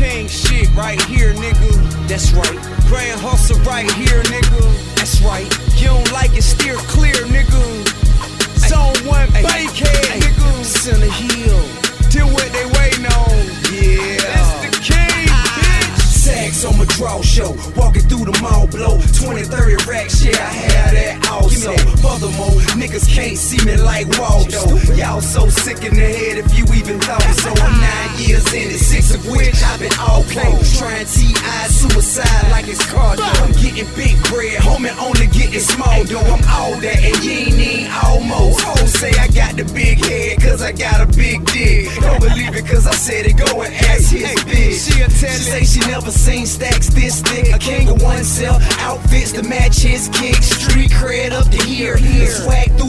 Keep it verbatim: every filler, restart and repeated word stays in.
king shit right here, nigga. That's right. Grand hustle right here, nigga. That's right. You don't like it, steer clear, nigga. Zone one, Bankhead, nigga. Center Hill. Deal what they waiting on. Yeah. It's the king, bitch. Sags on my draw show. Walking through the mall blow. twenty, thirty racks, yeah, I have that also. Furthermore, niggas can't see me like Waldo. Y'all so sick in the head if you even thought so. I'm nine years in it, six of which I've been all close. Trying T I suicide like it's cardio. I'm getting big bread, homie, only getting small though. I'm all that and you ain't even almost. Hoes say I got the big head cause I got a big dick. Don't believe it cause I said it, go and ask his bitch. She'll tell She say she never seen stacks this thick. A king of oneself, outfits to match his kicks. Street cred up to here, swag through